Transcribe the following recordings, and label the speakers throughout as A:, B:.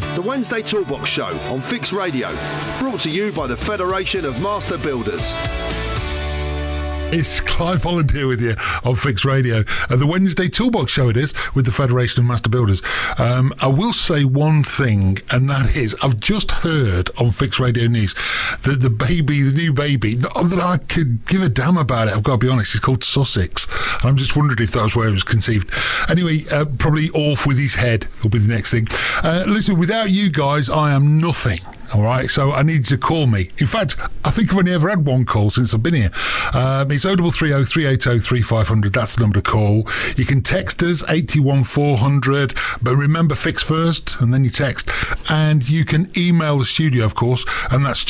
A: The Wednesday Toolbox Show on Fix Radio, brought to you by the Federation of Master Builders.
B: It's Clive Holland here with you on Fix Radio. The Wednesday Toolbox Show it is, with the Federation of Master Builders. I will say one thing, and that is, I've just heard on Fix Radio News that the new baby, not that I could give a damn about it, I've got to be honest, it's called Sussex. I'm just wondering if that was where it was conceived. Anyway, probably off with his head will be the next thing. Listen, without you guys, I am nothing. All right, so I need you to call me. In fact, I think I've only ever had one call since I've been here. It's 0330 380 3500. That's the number to call. You can text us 81400, but remember, fix first, and then you text. And you can email the studio, of course, and that's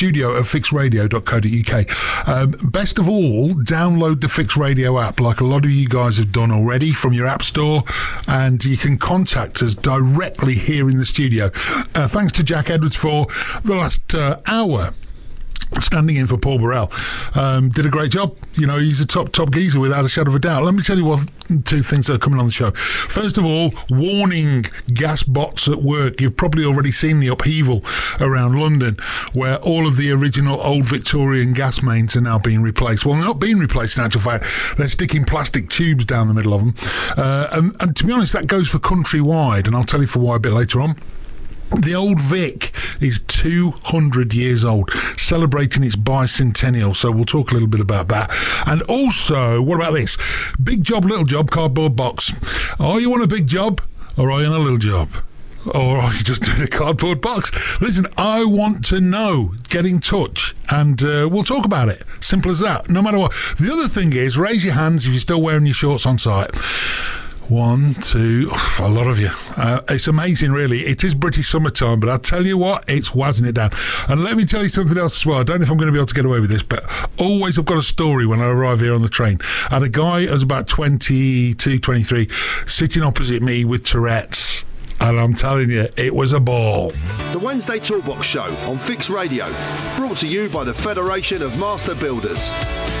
B: studio@fixradio.co.uk. Best of all, download the Fix Radio app, like a lot of you guys have done already, from your app store, and you can contact us directly here in the studio. Thanks to Jack Edwards for the last hour standing in for Paul Burrell. Did a great job. You know, he's a top geezer without a shadow of a doubt. Let me tell you two things that are coming on the show. First of all, warning, gas bots at work. You've probably already seen the upheaval around London, where all of the original old Victorian gas mains are now being replaced. Well, they're not being replaced in actual fact. They're sticking plastic tubes down the middle of them. And to be honest, that goes for countrywide, and I'll tell you for why a bit later on. The Old Vic is 200 years old, celebrating its bicentennial, so we'll talk a little bit about that. And also, what about this? Big job, little job, cardboard box. Are you on a big job, or are you on a little job? Or are you just doing a cardboard box? Listen, I want to know. Get in touch, and we'll talk about it. Simple as that, no matter what. The other thing is, raise your hands if you're still wearing your shorts on site. 1, 2, a lot of you. It's amazing, really. It is British summertime, but I tell you what, it's wazzing it down. And let me tell you something else as well. I don't know if I'm going to be able to get away with this, but always I've got a story when I arrive here on the train. I had a guy who was about 22, 23, sitting opposite me with Tourette's. And I'm telling you, it was a ball.
A: The Wednesday Toolbox Show on Fix Radio, brought to you by the Federation of Master Builders.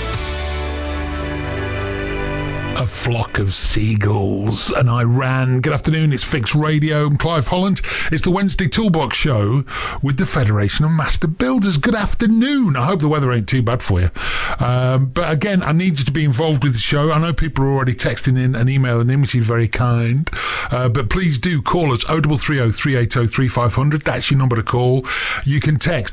B: A flock of seagulls, and I ran. Good afternoon, it's Fix Radio. I'm Clive Holland. It's the Wednesday Toolbox Show with the Federation of Master Builders. Good afternoon. I hope the weather ain't too bad for you. But again, I need you to be involved with the show. I know people are already texting in and emailing in, which is very kind. But please do call us 0330 380 3500. That's your number to call. You can text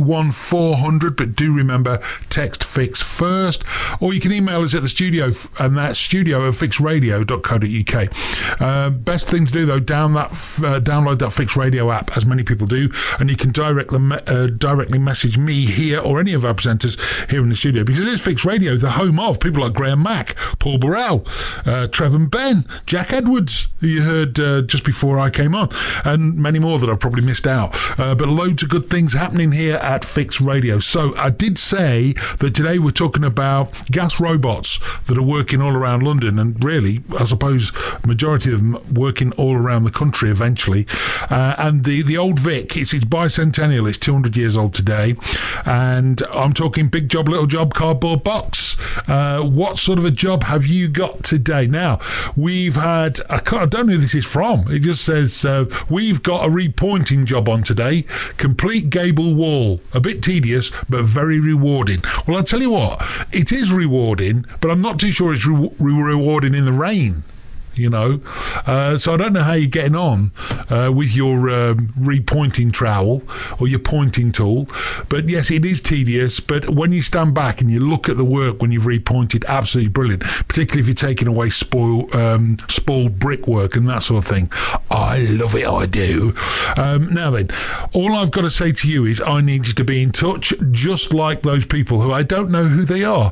B: 81400, but do remember, text Fix first. Or you can email us at the studio, and that's studio@fixradio.co.uk. Best thing to do, though, download that Fix Radio app, as many people do, and you can directly message me here or any of our presenters here in the studio, because it is Fix Radio, the home of people like Graham Mack, Paul Burrell, Trevor Ben, Jack Edwards, who you heard just before I came on, and many more that I've probably missed out. But loads of good things happening here at Fix Radio. So I did say that today we're talking about gas robots that are working all around London, and really, I suppose, majority of them working all around the country eventually. And the Old Vic, it's its bicentennial, it's 200 years old today, and I'm talking big job, little job, cardboard box. What sort of a job have you got today? Now, we've had, I don't know who this is from, it just says, we've got a repointing job on today, complete gable wall, a bit tedious, but very rewarding. Well, I'll tell you what, it is rewarding, but I'm not too sure it's rewarding in the rain. you know. So I don't know how you're getting on with your repointing trowel or your pointing tool. But yes, it is tedious. But when you stand back and you look at the work when you've repointed, absolutely brilliant. Particularly if you're taking away spoiled brickwork and that sort of thing. I love it, I do. Now then, all I've got to say to you is I need you to be in touch, just like those people who I don't know who they are.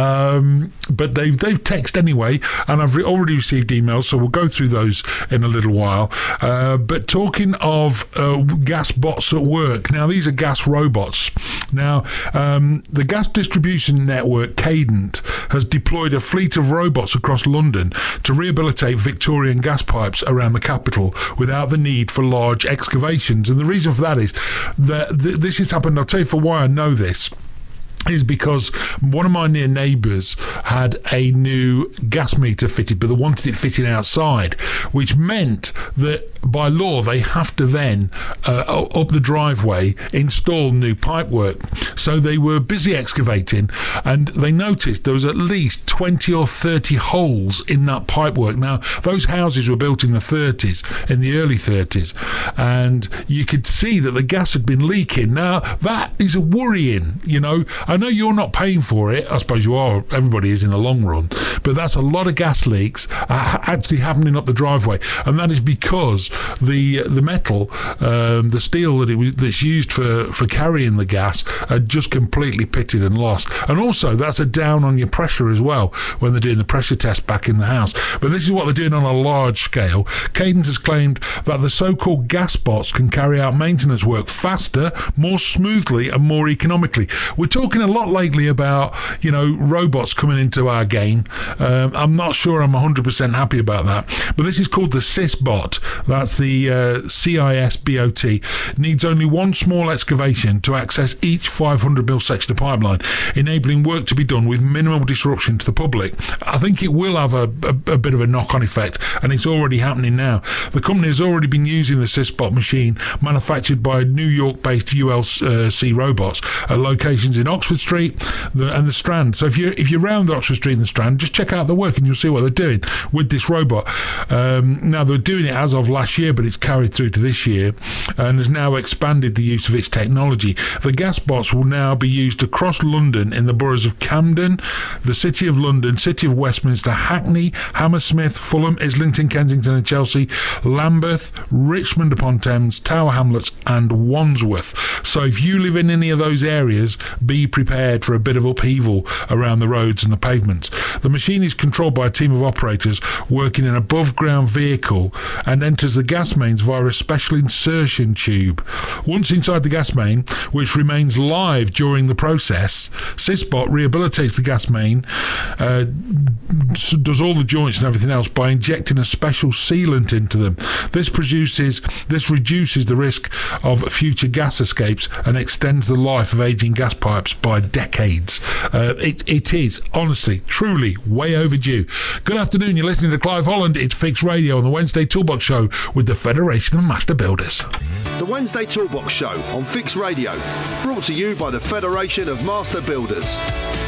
B: But they've texted anyway, and I've already received emails, so we'll go through those in a little while. But talking of gas bots at work, now these are gas robots. Now, the gas distribution network, Cadent, has deployed a fleet of robots across London to rehabilitate Victorian gas pipes around the capital without the need for large excavations. And the reason for that is that this has happened. I'll tell you for why I know this. is because one of my near neighbours had a new gas meter fitted, but they wanted it fitted outside, which meant that by law they have to then up the driveway install new pipework. So they were busy excavating, and they noticed there was at least 20 or 30 holes in that pipework. Now, those houses were built in the 30s, in the early 30s, and you could see that the gas had been leaking. Now, that is worrying, you know. I know you're not paying for it. I suppose you are. Everybody is in the long run. But that's a lot of gas leaks actually happening up the driveway. And that is because the metal, the steel that's used for carrying the gas had just completely pitted and lost. And also, that's a down on your pressure as well when they're doing the pressure test back in the house. But this is what they're doing on a large scale. Cadent has claimed that the so-called gas bots can carry out maintenance work faster, more smoothly and more economically. We're talking a lot lately about, you know, robots coming into our game. I'm not sure I'm 100% happy about that. But this is called the CISBot. That's the CISBOT. Needs only one small excavation to access each 500 mil section of pipeline, enabling work to be done with minimal disruption to the public. I think it will have a bit of a knock-on effect, and it's already happening now. The company has already been using the CISBot machine, manufactured by New York-based ULC Robots, at locations in Oxford Street and the Strand. So if you're around the Oxford Street and the Strand, just check out the work and you'll see what they're doing with this robot. Now, they're doing it as of last year, but it's carried through to this year and has now expanded the use of its technology. The gas bots will now be used across London in the boroughs of Camden, the City of London, City of Westminster, Hackney, Hammersmith, Fulham, Islington, Kensington and Chelsea, Lambeth, Richmond upon Thames, Tower Hamlets and Wandsworth. So if you live in any of those areas, be prepared for a bit of upheaval around the roads and the pavements. The machine is controlled by a team of operators working in an above-ground vehicle and enters the gas mains via a special insertion tube. Once inside the gas main, which remains live during the process, CISBot rehabilitates the gas main, does all the joints and everything else by injecting a special sealant into them. This reduces the risk of future gas escapes and extends the life of aging gas pipes by decades. It is, honestly, truly way overdue. Good afternoon, you're listening to Clive Holland. It's Fix Radio on the Wednesday Toolbox Show with the Federation of Master Builders.
A: The Wednesday Toolbox Show on Fix Radio, brought to you by the Federation of Master Builders.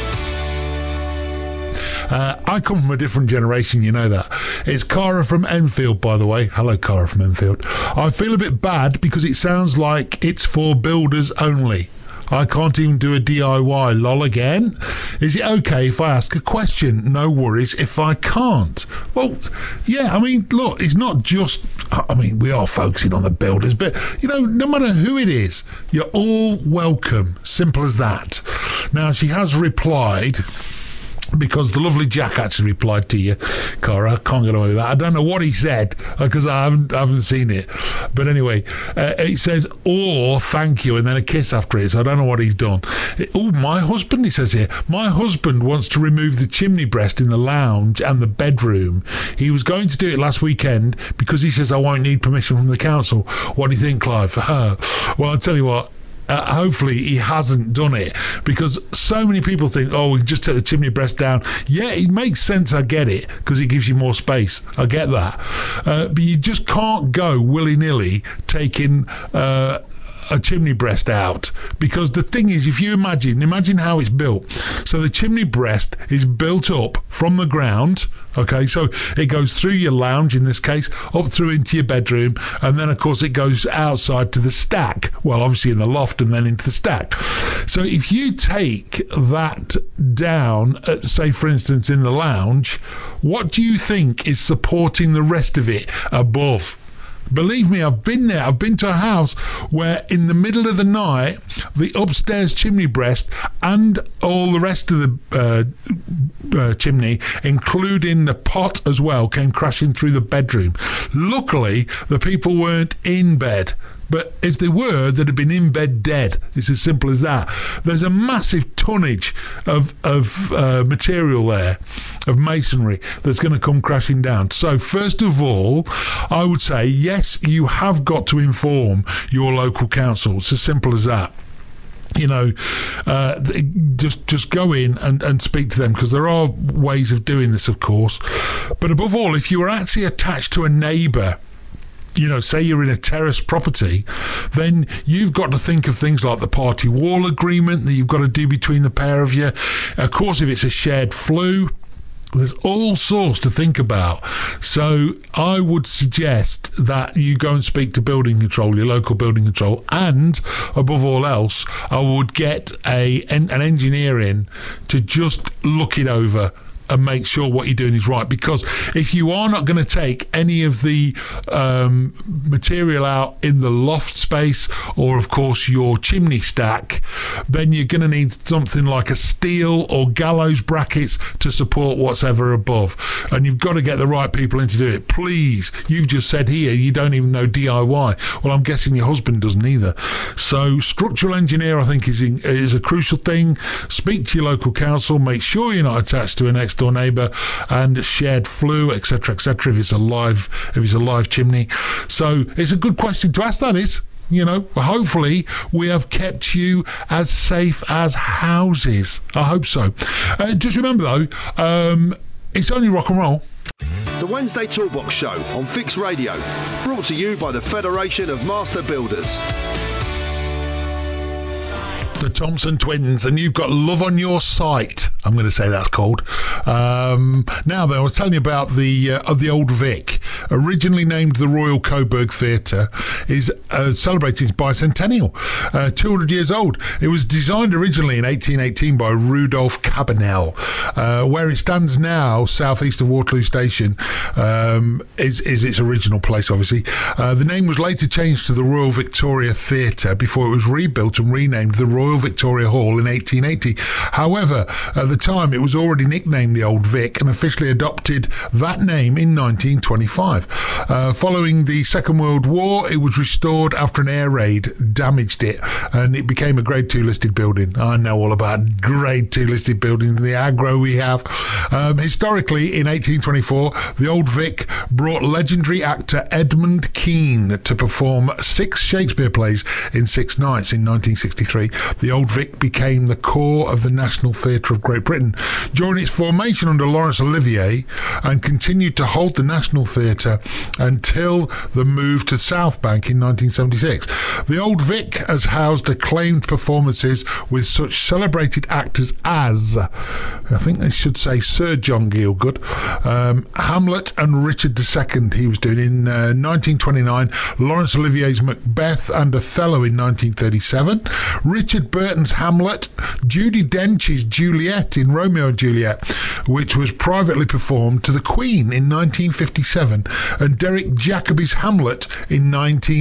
B: I come from a different generation, you know that. It's Cara from Enfield, by the way. Hello, Cara from Enfield. I feel a bit bad because it sounds like it's for builders only. I can't even do a DIY, lol again. Is it okay if I ask a question? No worries if I can't. Well, yeah, I mean, look, it's not just, I mean, we are focusing on the builders, but, you know, no matter who it is, you're all welcome. Simple as that. Now, she has replied, because the lovely Jack actually replied to you, Cara. I can't get away with that. I don't know what he said because I haven't seen it. But anyway, it says, or thank you, and then a kiss after it. So I don't know what he's done. My husband, he says here, my husband wants to remove the chimney breast in the lounge and the bedroom. He was going to do it last weekend because he says I won't need permission from the council. What do you think, Clive? Well, I'll tell you what. Hopefully he hasn't done it, because so many people think, oh, we can just take the chimney breast down. Yeah, it makes sense, I get it, because it gives you more space. I get that. But you just can't go willy-nilly taking a chimney breast out, because the thing is, if you imagine how it's built. So the chimney breast is built up from the ground. Okay, so it goes through your lounge, in this case, up through into your bedroom, and then, of course, it goes outside to the stack. Well, obviously in the loft and then into the stack. So if you take that down, say, for instance, in the lounge, what do you think is supporting the rest of it above? Believe me, I've been there. I've been to a house where in the middle of the night, the upstairs chimney breast and all the rest of the chimney, including the pot as well, came crashing through the bedroom. Luckily, the people weren't in bed. But if they were, they'd have been in bed dead. It's as simple as that. There's a massive tonnage of material there, of masonry, that's going to come crashing down. So first of all, I would say, yes, you have got to inform your local council. It's as simple as that. just go in and speak to them, because there are ways of doing this, of course. But above all, if you are actually attached to a neighbour, say you're in a terrace property, then you've got to think of things like the party wall agreement that you've got to do between the pair of you. Of course, if it's a shared flue, there's all sorts to think about. So I would suggest that you go and speak to building control, your local building control, and above all else, I would get an engineer in to just look it over and make sure what you're doing is right. Because if you are not going to take any of the material out in the loft space, or of course your chimney stack, then you're going to need something like a steel or gallows brackets to support what's ever above. And you've got to get the right people in to do it. Please, you've just said here you don't even know DIY. Well, I'm guessing your husband doesn't either. So structural engineer, I think, is a crucial thing. Speak to your local council. Make sure you're not attached to an next door neighbour, and shared flue, etc., etc. If it's a live chimney. So it's a good question to ask. That is, hopefully we have kept you as safe as houses. I hope so. Just remember though, it's only rock and roll.
A: The Wednesday Toolbox Show on Fix Radio, brought to you by the Federation of Master Builders.
B: The Thompson Twins, and you've got Love on Your Sight, I'm going to say that's called. Now then, I was telling you about the Old Vic, originally named the Royal Coburg Theatre, is celebrating its bicentennial, 200 years old. It was designed originally in 1818 by Rudolph Cabanel. Where it stands now, southeast of Waterloo Station, is its original place, obviously. The name was later changed to the Royal Victoria Theatre before it was rebuilt and renamed the Royal Victoria Hall in 1880. However, at the time it was already nicknamed the Old Vic and officially adopted that name in 1925. Following the Second World War, it was restored after an air raid damaged it, and it became a Grade 2 listed building. I know all about Grade 2 listed buildings, the aggro we have. Historically, in 1824, the Old Vic brought legendary actor Edmund Kean to perform 6 Shakespeare plays in 6 nights in 1963. The Old Vic became the core of the National Theatre of Great Britain during its formation under Laurence Olivier, and continued to hold the National Theatre until the move to South Bank in 1976. The Old Vic has housed acclaimed performances with such celebrated actors as, I think they should say, Sir John Gielgud, Hamlet and Richard II he was doing in 1929, Laurence Olivier's Macbeth and Othello in 1937, Richard Burton's Hamlet, Judi Dench's Juliet in Romeo and Juliet, which was privately performed to the Queen in 1957, and Derek Jacobi's Hamlet in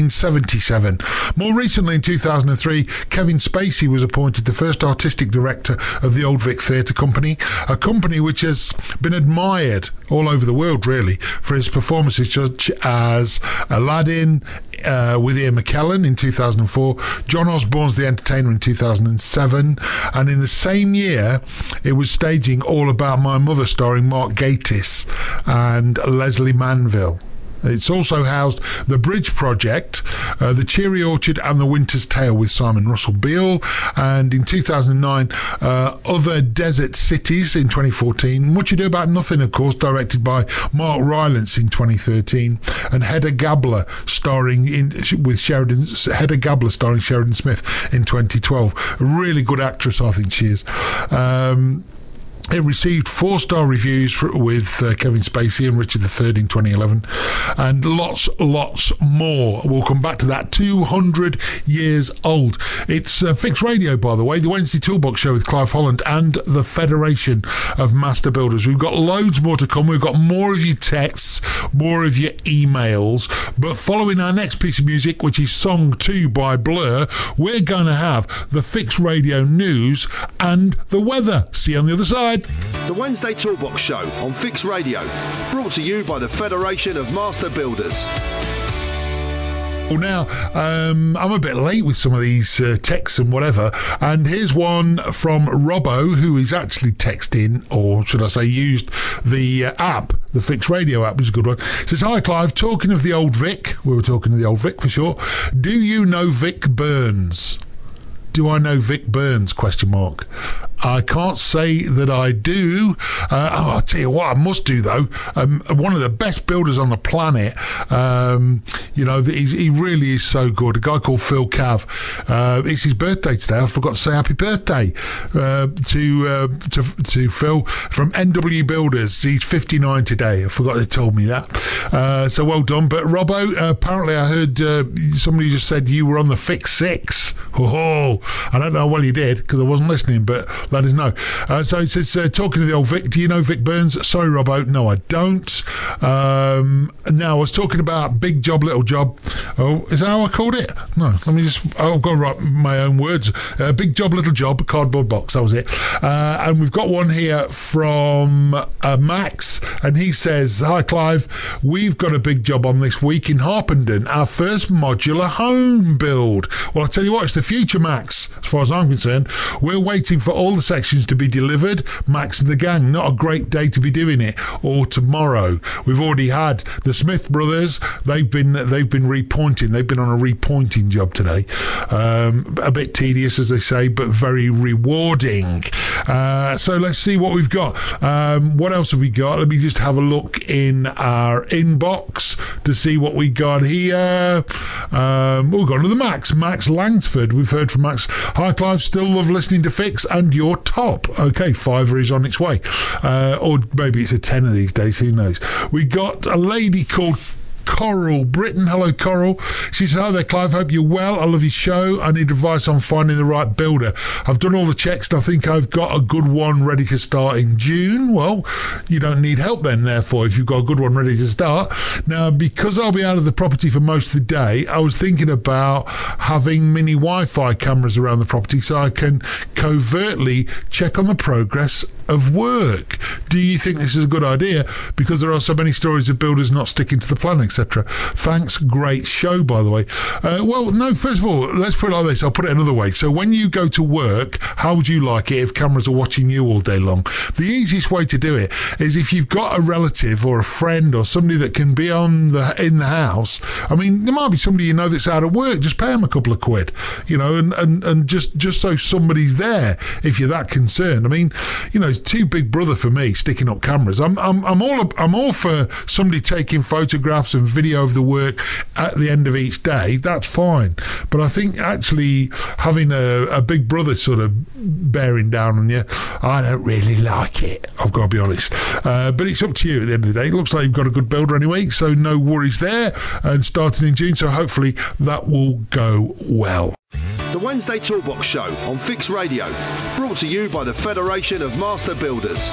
B: 1977. More recently, in 2003, Kevin Spacey was appointed the first artistic director of the Old Vic Theatre Company, a company which has been admired all over the world, really, for its performances such as Aladdin with Ian McKellen in 2004, John Osborne's The Entertainer in 2007, and in the same year it was staging All About My Mother starring Mark Gatiss and Leslie Manville. It's also housed The Bridge Project, The Cheery Orchard and The Winter's Tale with Simon Russell Beale, and in 2009 Other Desert Cities in 2014, Much Ado About Nothing, of course, directed by Mark Rylance in 2013, and Hedda Gabler starring Sheridan Smith in 2012. A really good actress, I think she is. It received 4-star reviews with Kevin Spacey and Richard III in 2011, and lots more. We'll come back to that. 200 years old. It's Fix Radio, by the way, the Wednesday Toolbox Show with Clive Holland and the Federation of Master Builders. We've got loads more to come. We've got more of your texts, more of your emails, but following our next piece of music, which is Song 2 by Blur, we're going to have the Fix Radio news and the weather. See you on the other side.
A: The Wednesday Toolbox Show on Fix Radio, brought to you by the Federation of Master Builders.
B: Well, now, I'm a bit late with some of these texts and whatever, and here's one from Robbo, who is actually texting, or should I say used the app, the Fix Radio app, which is a good one. It says, "Hi Clive, talking of the Old Vic," we were talking to the Old Vic for sure, "do you know Vic Burns?" Do I know Vic Burns? ? I can't say that I do. I'll tell you what I must do, though. One of the best builders on the planet. He really is so good. A guy called Phil Cav. It's his birthday today. I forgot to say happy birthday to Phil from NW Builders. He's 59 today. I forgot they told me that. So well done. But Robbo, apparently I heard somebody just said you were on the Fix 6. Oh, I don't know how well you did because I wasn't listening, but let us know. So it says, talking to the old Vic, do you know Vic Burns? Sorry, Robbo, no, I don't. Now, I was talking about Big Job, Little Job. Oh, is that how I called it? No, let me just, I've got to write my own words. Big Job, Little Job, cardboard box, that was it. And we've got one here from Max, and he says, hi, Clive, we've got a big job on this week in Harpenden, our first modular home build. Well, I'll tell you what, it's the future, Max, as far as I'm concerned. We're waiting for all the sections to be delivered. Max and the gang, not a great day to be doing it, or tomorrow. We've already had the Smith brothers. They've been repointing. They've been on a repointing job today. A bit tedious, as they say, but very rewarding. So let's see what we've got. What else have we got? Let me just have a look in our inbox to see what we got here. We've got another Max Langsford. We've heard from Max. Hi, Clive. Still love listening to Fix, and you're top. Okay, $5 is on its way. Or maybe it's a $10 these days. Who knows? We got a lady called Coral Britton. Hello, Coral. She says, hi there, Clive. Hope you're well. I love your show. I need advice on finding the right builder. I've done all the checks and I think I've got a good one ready to start in June. Well, you don't need help then, therefore, if you've got a good one ready to start. Now, because I'll be out of the property for most of the day, I was thinking about having mini Wi-Fi cameras around the property so I can covertly check on the progress of work. Do you think this is a good idea? Because there are so many stories of builders not sticking to the plan, etc. Thanks. Great show, by the way. Well, no, first of all, let's put it like this. I'll put it another way. So when you go to work, how would you like it if cameras are watching you all day long? The easiest way to do it is if you've got a relative or a friend or somebody that can be in the house. I mean, there might be somebody you know that's out of work. Just pay them a couple of quid, and just so somebody's there if you're that concerned. I mean, it's too Big Brother for me sticking up cameras. I'm all for somebody taking photographs and video of the work at the end of each day. That's fine, but I think actually having a Big Brother sort of bearing down on you, I don't really like it. I've got to be honest. But it's up to you at the end of the day. It looks like you've got a good builder anyway, so no worries there. And starting in June, so hopefully that will go well.
A: The Wednesday Toolbox Show on Fix Radio, brought to you by the Federation of Master Builders.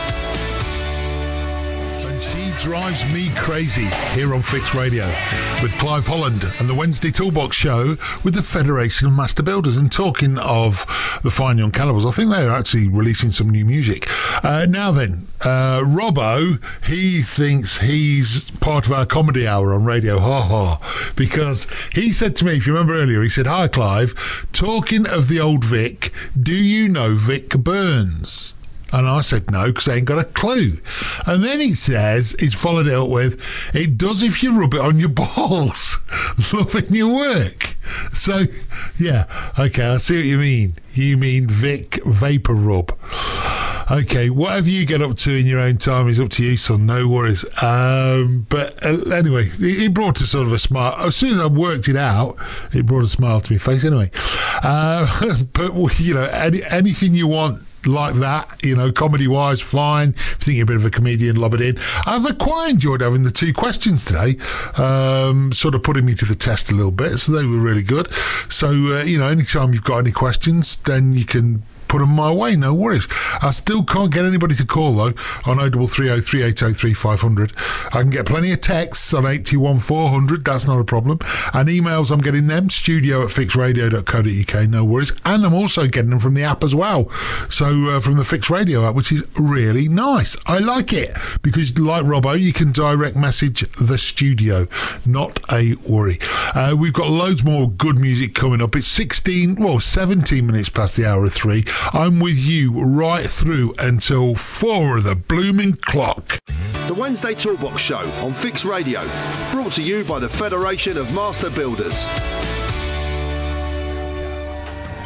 B: And she drives me crazy here on Fix Radio with Clive Holland and the Wednesday Toolbox Show with the Federation of Master Builders. And talking of the Fine Young Cannibals, I think they're actually releasing some new music. Now then, Robbo, he thinks he's part of our comedy hour on radio, because he said to me, if you remember earlier, he said, hi Clive, talking of the old Vic, do you know Vic Burns? And I said no, because I ain't got a clue. And then he says, he's followed it up with, it does if you rub it on your balls. Loving your work. So, yeah, okay, I see what you mean. You mean Vic Vapor Rub. Okay, whatever you get up to in your own time is up to you, son. No worries. But anyway, it brought a sort of a smile. As soon as I worked it out, it brought a smile to my face anyway. But, anything you want like that, comedy-wise, fine. If you think you're a bit of a comedian, lob it in. I've quite enjoyed having the two questions today, sort of putting me to the test a little bit, so they were really good. So, anytime you've got any questions, then you can put them my way, no worries. I still can't get anybody to call though on 0330 380 3500. I can get plenty of texts on 821 that's not a problem, and emails, I'm getting them, studio@fixradio.co.uk, no worries, and I'm also getting them from the app as well, so from the Fix Radio app, which is really nice. I like it because, like Robbo, you can direct message the studio, not a worry. We've got loads more good music coming up. It's 17 minutes past the hour of 3. I'm with you right through until 4 of the blooming clock.
A: The Wednesday Toolbox Show on Fix Radio, brought to you by the Federation of Master Builders.
B: I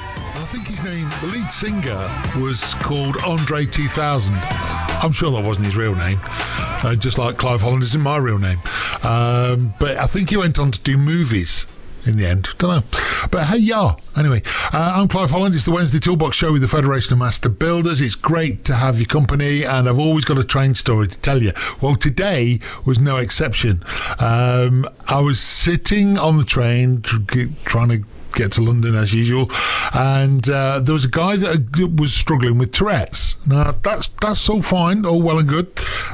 B: think his name, the lead singer, was called Andre 2000. I'm sure that wasn't his real name, just like Clive Holland isn't my real name. But I think he went on to do movies in the end. Don't know. But hey, yeah. Anyway, I'm Clive Holland. It's the Wednesday Toolbox Show with the Federation of Master Builders. It's great to have your company, and I've always got a train story to tell you. Well, today was no exception. I was sitting on the train trying to get to London as usual, and there was a guy that was struggling with Tourette's. Now that's all fine, all well and good,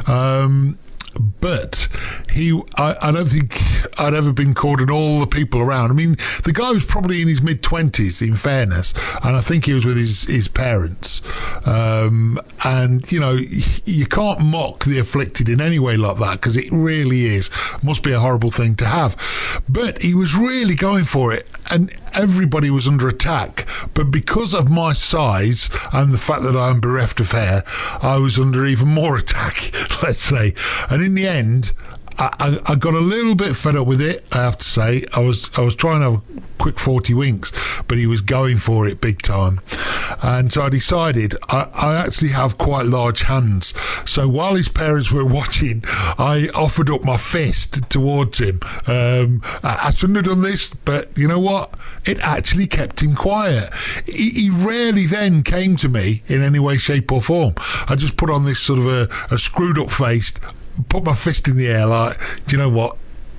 B: but I don't think I'd ever been caught in all the people around. I mean, the guy was probably in his mid-20s, in fairness, and I think he was with his parents. And, you know, you can't mock the afflicted in any way like that, because it really must be a horrible thing to have. But he was really going for it, and everybody was under attack. But because of my size and the fact that I'm bereft of hair, I was under even more attack, let's say. And in the end, I got a little bit fed up with it, I have to say. I was trying to have a quick 40 winks, but he was going for it big time. And so I decided I actually have quite large hands. So while his parents were watching, I offered up my fist towards him. I shouldn't have done this, but you know what? It actually kept him quiet. He rarely then came to me in any way, shape or form. I just put on this sort of a screwed up face, put my fist in the air like, do you know what?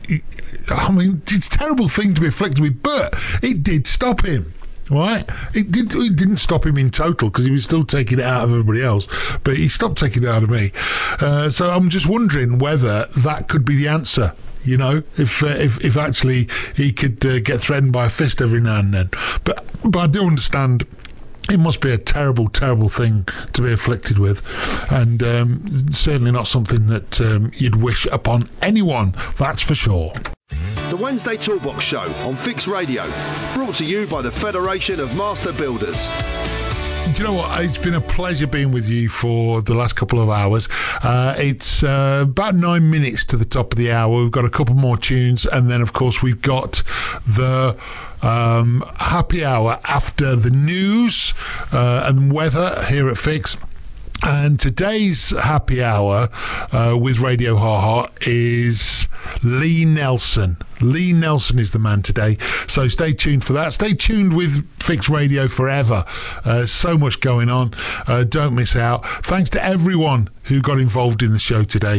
B: I mean, it's a terrible thing to be afflicted with, but it did stop him. Right? It didn't stop him in total, because he was still taking it out of everybody else, but he stopped taking it out of me. So I'm just wondering whether that could be the answer. You know, if actually he could get threatened by a fist every now and then. But I do understand it must be a terrible, terrible thing to be afflicted with, and certainly not something that you'd wish upon anyone, that's for sure.
A: The Wednesday Toolbox Show on Fix Radio, brought to you by the Federation of Master Builders.
B: Do you know what? It's been a pleasure being with you for the last couple of hours. It's about 9 minutes to the top of the hour. We've got a couple more tunes, and then, of course, we've got the happy hour after the news and weather here at Fix. And today's happy hour with Radio Ha Ha is Lee Nelson. Lee Nelson is the man today, so stay tuned for that. Stay tuned with Fix Radio forever. So much going on. Don't miss out. Thanks to everyone who got involved in the show today.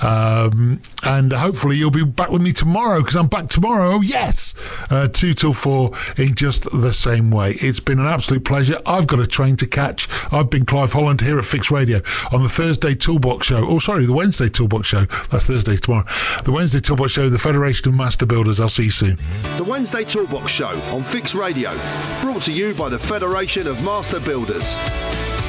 B: And hopefully you'll be back with me tomorrow, because I'm back tomorrow. Oh, yes! 2 till 4 in just the same way. It's been an absolute pleasure. I've got a train to catch. I've been Clive Holland here at Fix Radio on the Thursday Toolbox Show. Oh, sorry, the Wednesday Toolbox Show. That's Thursday tomorrow. The Wednesday Toolbox Show, the Federation of Master Builders. I'll see you soon.
A: The Wednesday Toolbox Show on Fix Radio, brought to you by the Federation of Master Builders.